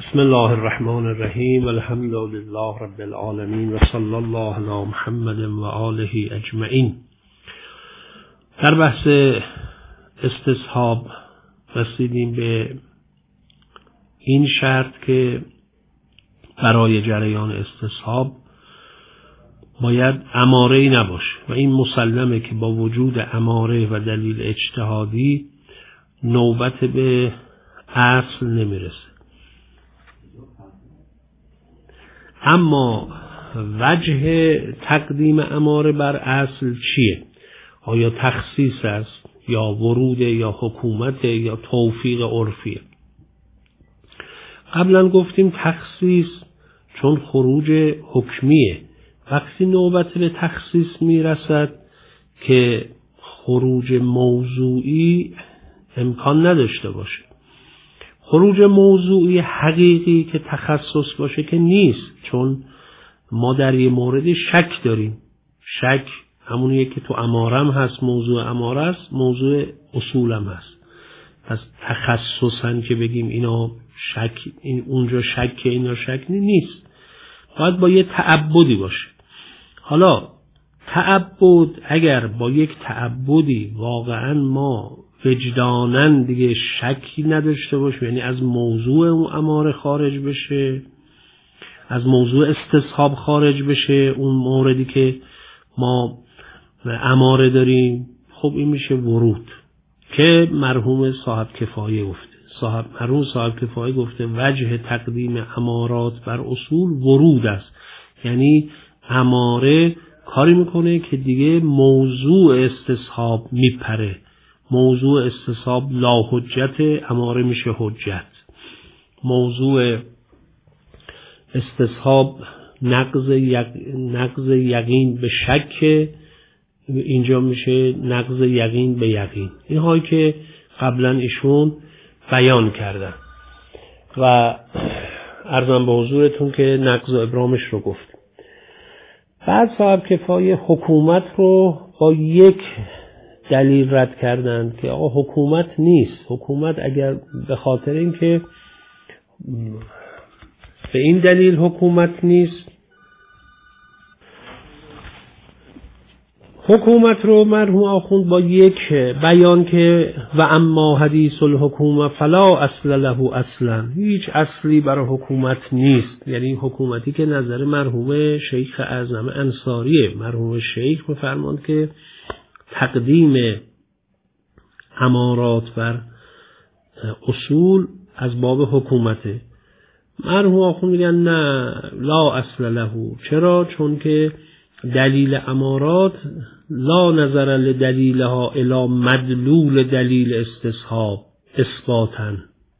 بسم الله الرحمن الرحیم الحمد لله رب العالمین و صلی الله علی محمد و آله اجمعین. در بحث استصحاب رسیدیم به این شرط که برای جریان استصحاب باید اماره‌ای نباشه و این مسلمه که با وجود اماره و دلیل اجتهادی نوبت به اصل نمیرسه. اما وجه تقدیم اماره بر اصل چیه؟ آیا تخصیص است یا ورود یا حکومت یا توفیق عرفیه؟ قبلا گفتیم تخصیص چون خروج حکمیه. وقتی نوبت به تخصیص میرسد که خروج موضوعی امکان نداشته باشه. خروج موضوعی حقیقی که تخصص باشه که نیست، چون ما در یه مورد شک داریم. شک همونیه که تو امارم هست، موضوع اماره است، موضوع اصولم هست. پس تخصصاً که بگیم اینا شک، این اونجا شک، اینا شک نیست. باید با یه تعبدی باشه. حالا تعبد اگر با یک تعبدی واقعاً ما وجداناً دیگه شکی نداشته باشه، یعنی از موضوع اون اماره خارج بشه، از موضوع استصحاب خارج بشه، اون موردی که ما اماره داریم، خب این میشه ورود که مرحوم صاحب کفایه گفته. مرحوم صاحب کفایه گفته وجه تقدیم امارات بر اصول ورود است، یعنی اماره کاری میکنه که دیگه موضوع استصحاب میپره. موضوع استصحاب لا حجت، اماره میشه حجت. موضوع استصحاب نقض یقین به شک، اینجا میشه نقض یقین به یقین. این هایی که قبلا ایشون بیان کردن و عرضم به حضورتون که نقض و ابرامش رو گفت. بعد صاحب کفایه حکومت رو با یک دلیل رد کردن که آقا حکومت نیست. حکومت اگر به خاطر اینکه به این دلیل حکومت نیست، حکومت رو مرحوم آخوند با یک بیان که و اما حدیث الحکومه فلا اصل له اصلا، هیچ اصلی برای حکومت نیست. یعنی حکومتی که نظر مرحوم شیخ اعظم انصاریه. مرحوم شیخ میفرماند که تقدیم امارات بر اصول از باب حکومته. مرحوم آخوند میگن نه، لا اصل له. چرا؟ چون که دلیل امارات لا نظر لدلیلها الی مدلول دلیل استصحاب اثباتاً،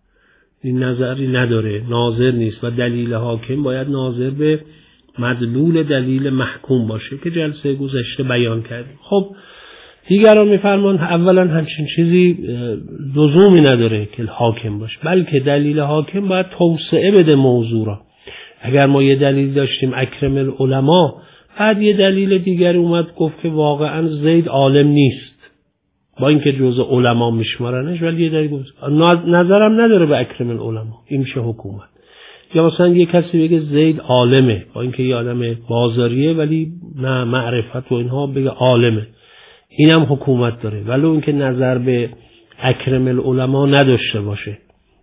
این نظری نداره، ناظر نیست و دلیل حاکم باید ناظر به مدلول دلیل محکوم باشه که جلسه گذشته بیان کردیم. خب دیگران میفرمان اولا همچین چیزی لزومی نداره که حاکم باشه، بلکه دلیل حاکم باید توسعه بده موضوع را. اگر ما یه دلیل داشتیم اکرم العلماء، بعد یه دلیل دیگری اومد گفت که واقعا زید عالم نیست، با اینکه جزء علما میشمارنش، ولی یه دلیل گفت نظرم نداره به اکرم العلماء، این میشه حکومت. یا مثلا یه کسی بگه زید عالمه، با اینکه یه آدم بازاریه ولی نه معرفت و اینها، بگه عالمه، اینم حکومت داره، ولی اینکه نظر به اکرم العلماء نداشته باشه.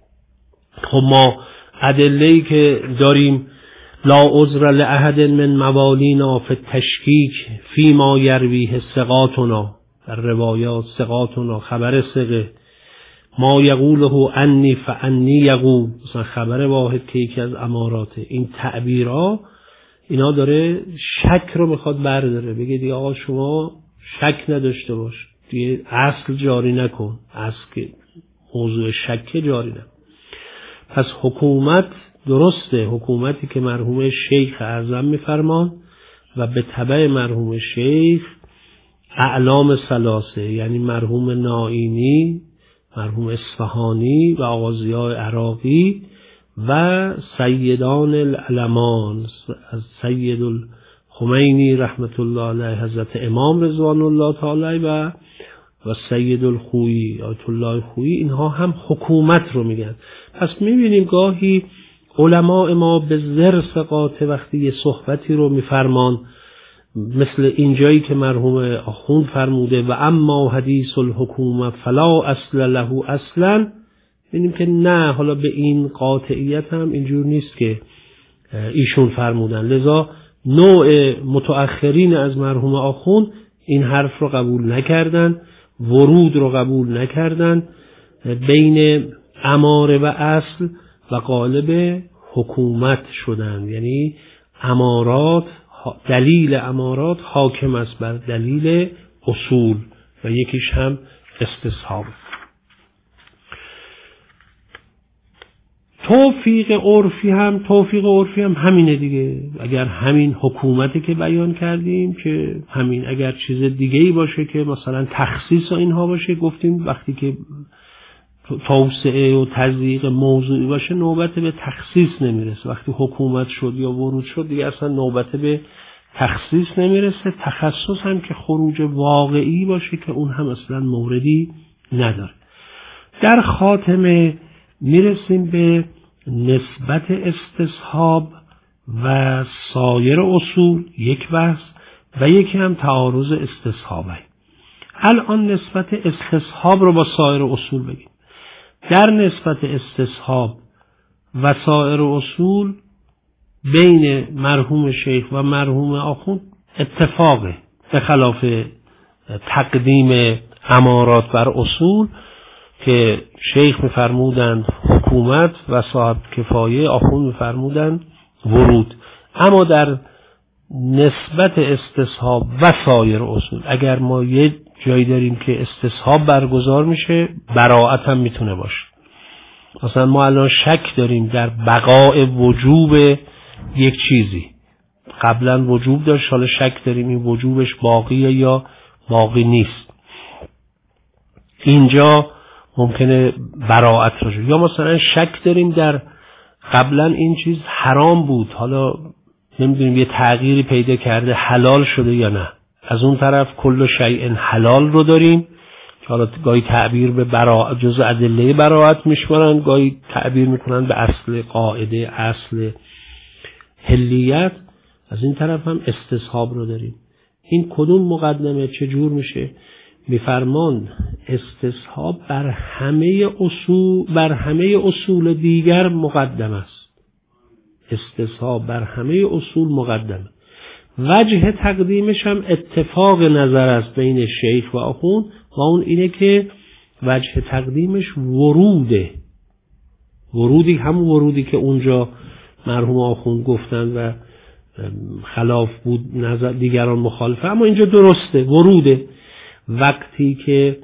خب ما ادله‌ای که داریم لا عذر لأحد من موالینا فی التشکیک فیما یرویه ثقاتنا، در روایات ثقاتنا خبر ثقه، ما یقوله انی فانی یقول، مثلا خبر واحد که یکی از اماراته. این تعبیرها اینا داره شک رو میخواد برداره، بگه دیگه آقا شما شک نداشته باش، دیگه اصل جاری نکن، اصل که موضوع شک جاری نکن. پس حکومت درسته، حکومتی که مرحوم شیخ اعظم میفرمان و به تبع مرحوم شیخ اعلام ثلاثه، یعنی مرحوم نائینی، مرحوم اصفهانی و آقا ضیاء عراقی و سیدان العلمان، از سید الخمینی رحمت الله علیه، حضرت امام رضوان الله تعالی و سید الخویی آیت الله خویی، اینها هم حکومت رو میگن. پس میبینیم گاهی علماء ما به ذرس قاطع وقتی یه صحبتی رو میفرمان، مثل اینجایی که مرحوم آخوند فرموده و اما حدیث الحکومه فلا اصل له اصلا، ببینیم که نه، حالا به این قاطعیت هم اینجور نیست که ایشون فرمودن. لذا نوع متأخرین از مرحوم آخوند این حرف رو قبول نکردن، ورود رو قبول نکردن، بین اماره و اصل و قالب حکومت شدن. یعنی امارات، دلیل امارات حاکم است بر دلیل اصول و یکیش هم استصحاب. توفیق عرفی هم همینه دیگه. اگر همین حکومتی که بیان کردیم که همین، اگر چیز دیگه‌ای باشه که مثلا تخصیص و اینها باشه، گفتیم وقتی که توسعه و تضییق موضوعی باشه نوبت به تخصیص نمیرسه. وقتی حکومت شد یا ورود شد دیگه اصلا نوبت به تخصیص نمیرسه. تخصص هم که خروج واقعی باشه که اون هم اصلا موردی نداره. در خاتمه میرسیم به نسبت استصحاب و سایر اصول، یک بحث، و یکی هم تعارض استصحابه. الان نسبت استصحاب رو با سایر اصول بگیم. در نسبت استصحاب و سایر اصول بین مرحوم شیخ و مرحوم آخوند اتفاقه، به خلاف تقدیم امارات بر اصول که شیخ می‌فرمودند حکومت و صاحب کفایه، آخوند می‌فرمودند ورود. اما در نسبت استصحاب و سایر اصول اگر ما یه جایی داریم که استصحاب برگزار میشه، براءت هم میتونه باشه. مثلا ما الان شک داریم در بقاء وجوب یک چیزی، قبلا وجوب داشت، حالا شک داریم این وجوبش باقیه یا باقی نیست، اینجا ممکنه براءت باشه. یا مثلا شک داریم در قبلا این چیز حرام بود، حالا نمیدونیم یه تغییری پیدا کرده حلال شده یا نه. از اون طرف کل شیء حلال رو داریم که حالا گاهی تعبیر به براءت جزء ادله براءت میشمارن، گاهی تعبیر میکنن به اصل قاعده، اصل حلیت. از این طرف هم استصحاب رو داریم. این کدوم مقدمه چجور میشه؟ میفرمان استصحاب بر همه اصول دیگر مقدم است. استصحاب بر همه اصول مقدمه. وجه تقدیمش هم اتفاق نظر است بین شیخ و آخوند و اون اینه که وجه تقدیمش وروده. ورودی همون ورودی که اونجا مرحوم آخوند گفتن و خلاف بود، نظر دیگران مخالفه، اما اینجا درسته، وروده. وقتی که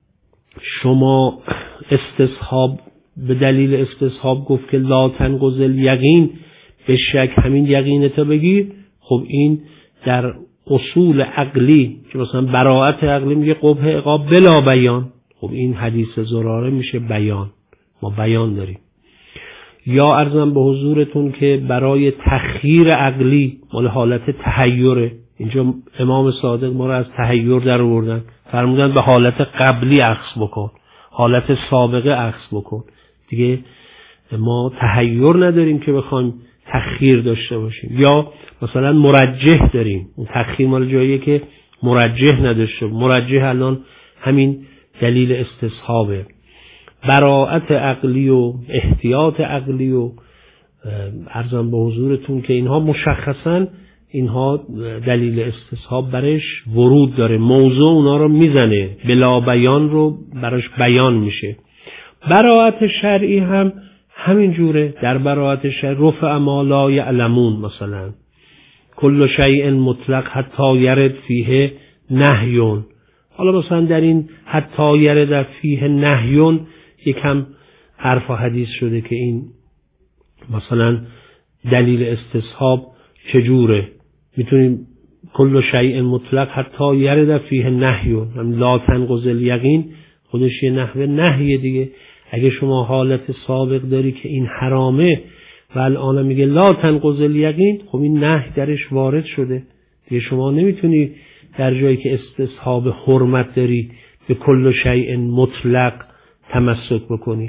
شما استصحاب به دلیل استصحاب گفت که لا تنقض الیقین، به شک همین یقینتا بگیر، خب این در اصول عقلی که مثلا براءت عقلی میگه قبح عقاب بلا بیان، خب این حدیث زراره میشه بیان، ما بیان داریم. یا عرضم به حضورتون که برای تخییر عقلی مال حالت تحیره، اینجا امام صادق ما را از تحیر در آوردن، فرمودن به حالت قبلی اخذ بکن، حالت سابقه اخذ بکن. دیگه ما تحیر نداریم که بخوایم تخییر داشته باشیم. یا مثلا مرجح داریم، اون تخییر مال جاییه که مرجح نداشته. مرجح الان همین دلیل استصحابه. براءت عقلی و احتیاط عقلی و عرضم به حضورتون که اینها مشخصاً اینها دلیل استصحاب برش ورود داره، موضوع اونا رو میزنه، بلا بیان رو براش بیان میشه. براءت شرعی هم همین جوره. در براءت شرعی رفع ما لا یعلمون، مثلا کل شیء مطلق حتی یرد فیه نهیون. حالا مثلا در این حتی یرد فیه نهیون یکم حرف و حدیث شده که این مثلا دلیل استصحاب چجوره. میتونیم کل شیء مطلق حتی یرد فیه نهیون، لا تنقض الیقین خودش یه نحوه نهیه دیگه. اگه شما حالت سابق داری که این حرامه و الان میگه لا تنقض الیقین، خب این نهی درش وارد شده دیگه. شما نمیتونی در جایی که استصحاب حرمت داری به کل شیء مطلق تمسک بکنی.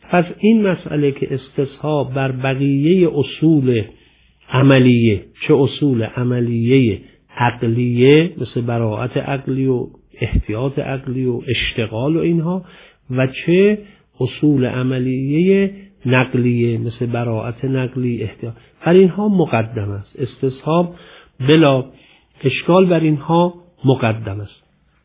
پس این مسئله که استصحاب بر بقیه اصول عملیه، چه اصول عملیه عقلیه مثل براءت عقلی و احتیاط عقلی و اشتغال و اینها، و چه اصول عملیه نقلیه مثل براءت نقلی احتیاط، بر اینها مقدم است. استصحاب بلا اشکال بر اینها مقدم است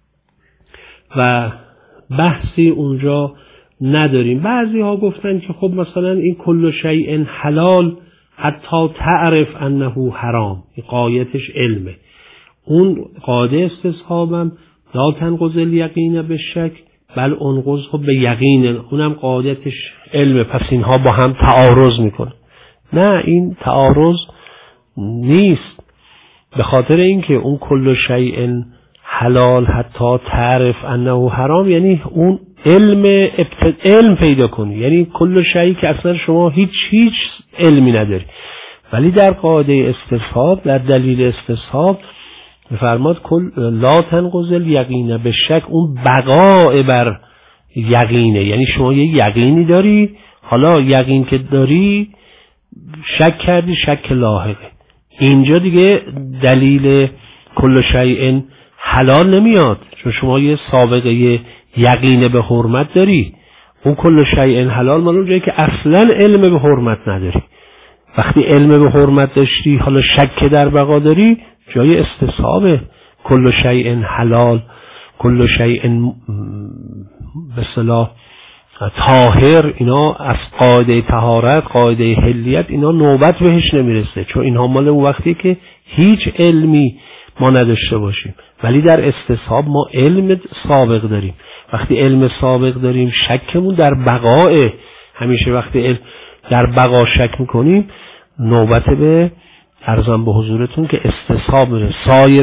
و بحثی اونجا نداریم. بعضی ها گفتن که خب مثلا این کل شیء حلال حتی تعرف انه حرام، این قایتش علمه. اون قاعده استصحابم لا تنقض الیقین بالشک بل انقضه به یقین، اونم قاعدتش علمه. پس اینها با هم تعارض میکنه. نه، این تعارض نیست، به خاطر اینکه اون کل شیء حلال حتی تعرف انه حرام یعنی اون علم پیدا کنی، یعنی کل شیء که اصلا شما هیچ علمی نداری. ولی در قاعده استصحاب، در دلیل استصحاب فرماد لا تنقض الیقین بالشک، اون بقاء بر یقینه، یعنی شما یه یقینی داری، حالا یقین که داری شک کردی، شک لاحقه. اینجا دیگه دلیل کل شیء حلال نمیاد، چون شما یه سابقه یقین به حرمت داری. اون کل شیء حلال مال اون جایی که اصلا علم به حرمت نداری. وقتی علم به حرمت داشتی حالا شک در بقا داری، جای استصحابه. کل شیء حلال، کل شیء به اصطلاح طاهر، اینا از قاعده طهارت، قاعده حلیت، اینا نوبت بهش نمیرسه، چون اینها مال اون وقتی که هیچ علمی ما نداشته باشیم. ولی در استصحاب ما علم سابق داریم. وقتی علم سابق داریم شکمون در بقاء، همیشه وقتی علم در بقا شک میکنیم نوبت به عرضم به حضورتون که استصحاب میره.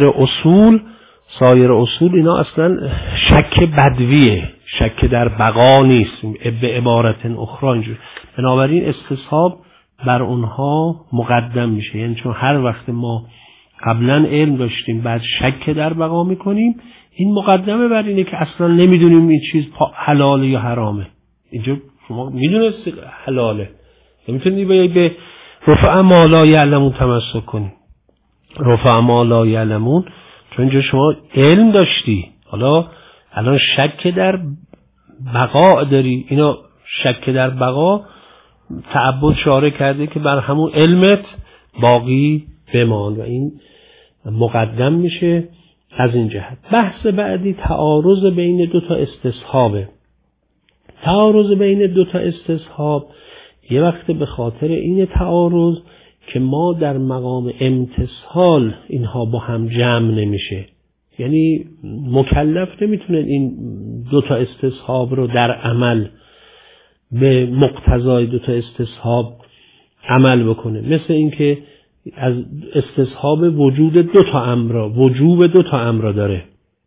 سایر اصول اینا اصلا شک بدویه، شک در بقا نیست، به عبارت اخرى اینجور. بنابراین استصحاب بر اونها مقدم میشه، یعنی چون هر وقت ما قبلا علم داشتیم بعد شک در بقا میکنیم، این مقدمه بر اینه که اصلا نمیدونیم این چیز حلاله یا حرامه. اینجا شما میدونستی حلاله، نمیتونی به رفع ما لا یعلمون تمسک کنی. رفع ما لا یعلمون، چون اینجا شما علم داشتی، حالا الان شک در بقا داری. اینا شک در بقا تعبد شارع کرده که بر همون علمت باقی بمان و این مقدم میشه از این جهت. بحث بعدی تعارض بین دو تا استصحابه. تعارض بین دو تا استصحاب یه وقت به خاطر این تعارض که ما در مقام امتثال اینها با هم جمع نمیشه، یعنی مکلف نمیتونه این دو تا استصحاب رو در عمل به مقتضای دو تا استصحاب عمل بکنه. مثل اینکه از استصحاب وجود دو تا امر، وجوب دو تا امر داره.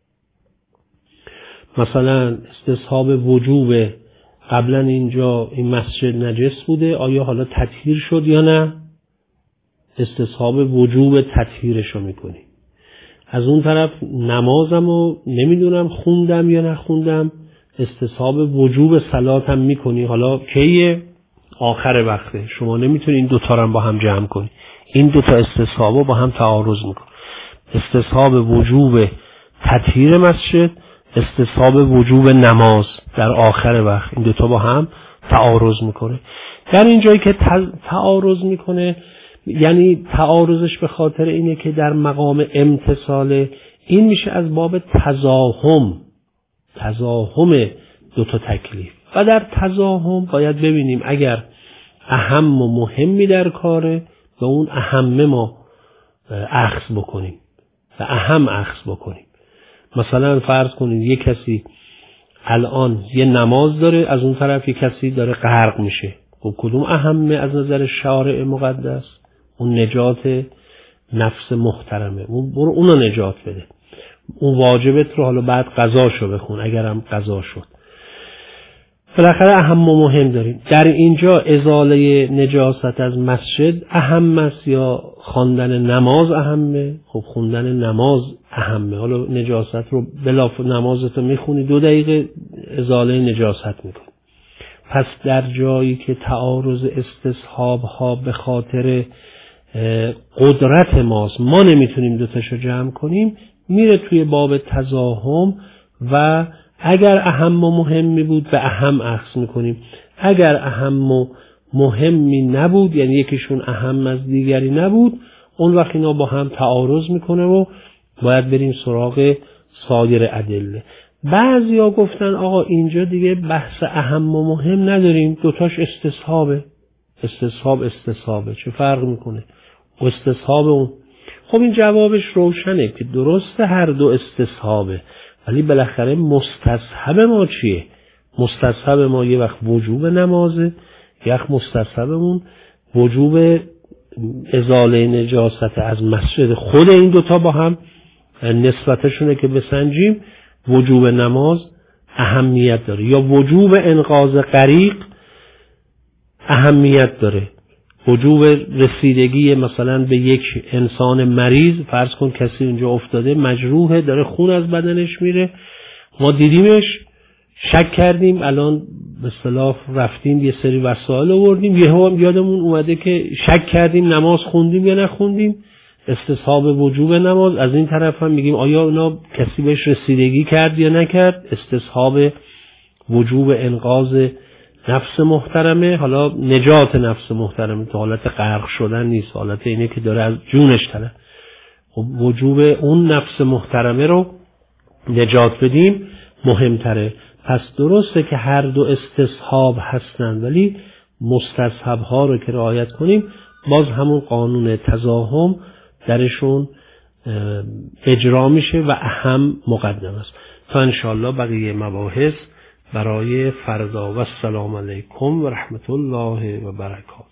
مثلا استصحاب وجوب قبلا اینجا این مسجد نجس بوده، آیا حالا تطهیر شد یا نه؟ استصحاب وجوب تطهیرش رو میکنی. از اون طرف نمازمو نمیدونم خوندم یا نخوندم، استصحاب وجوب صلاتم میکنی، حالا کیه؟ آخر وقته. شما نمیتونی این دوتا رو با هم جمع کنی، این دوتا استصحابو با هم تعارض میکنی. استصحاب وجوب تطهیر مسجد، استصحاب وجوب نماز در آخر وقت، این دوتا با هم تعارض میکنه. در این جایی که تعارض میکنه یعنی تعارضش به خاطر اینه که در مقام امتثال این میشه از باب تزاحم دو تا تکلیف. و در تزاحم باید ببینیم اگر اهم و مهمی در کاره به اون اهمه ما اخذ بکنیم و اهم اخذ بکنیم. مثلا فرض کنید یک کسی الان یه نماز داره، از اون طرف یک کسی داره غرق میشه، خب کدوم اهمه از نظر شارع مقدس؟ اون نجات نفس محترمه، برو اونو نجات بده. اون واجبت رو حالا بعد قضاشو بخون اگرم قضا شد. بالاخره اهم و مهم داریم. در اینجا ازاله نجاست از مسجد اهم است یا خواندن نماز اهمه؟ خب خوندن نماز اهمه. حالا نجاست رو بلا نمازت رو میخونی 2 دقیقه ازاله نجاست میکنی. پس در جایی که تعارض استصحاب ها به خاطر قدرت ماست، ما نمیتونیم دوتاشو جمع کنیم، میره توی باب تزاحم و اگر اهم و مهمی بود به اهم اخذ میکنیم، اگر اهم و مهمی نبود یعنی یکیشون اهم از دیگری نبود، اون وقت اینا با هم تعارض میکنه و باید بریم سراغ سایر ادله. بعضیا گفتن آقا اینجا دیگه بحث اهم و مهم نداریم، دوتاش استصحابه. استصحابه چه فرق میکنه؟ استصحاب اون. خب این جوابش روشنه که درسته هر دو استصحابه، ولی بالاخره مستصحب ما چیه؟ مستصحب ما یه وقت وجوب نمازه، یه وقت مستصحبمون وجوب ازاله نجاست از مسجد. خود این دوتا با هم نسبتشونه که بسنجیم، وجوب نماز اهمیت داره یا وجوب انقاذ غریق اهمیت داره، وجوب رسیدگی مثلا به یک انسان مریض، فرض کن کسی اونجا افتاده مجروحه داره خون از بدنش میره، ما دیدیمش شک کردیم، الان به اصطلاح رفتیم یه سری وسایل آوردیم، یهو یادمون اومده که شک کردیم نماز خوندیم یا نخوندیم، استصحاب وجوب نماز. از این طرف هم میگیم آیا اونا کسی بهش رسیدگی کرد یا نکرد، استصحاب وجوب انقاذ نفس محترمه. حالا نجات نفس محترمه، تو حالت غرق شدن نیست، حالت اینه که داره از جونش تله. خب وجوب اون نفس محترمه رو نجات بدیم مهمتره. پس درسته که هر دو استصحاب هستن، ولی مستصحب ها رو که رعایت کنیم باز همون قانون تزاحم درشون اجرا میشه و اهم مقدم است. تا انشاءالله بقیه مباحث برای فردا. و السلام علیکم و رحمت الله و برکاته.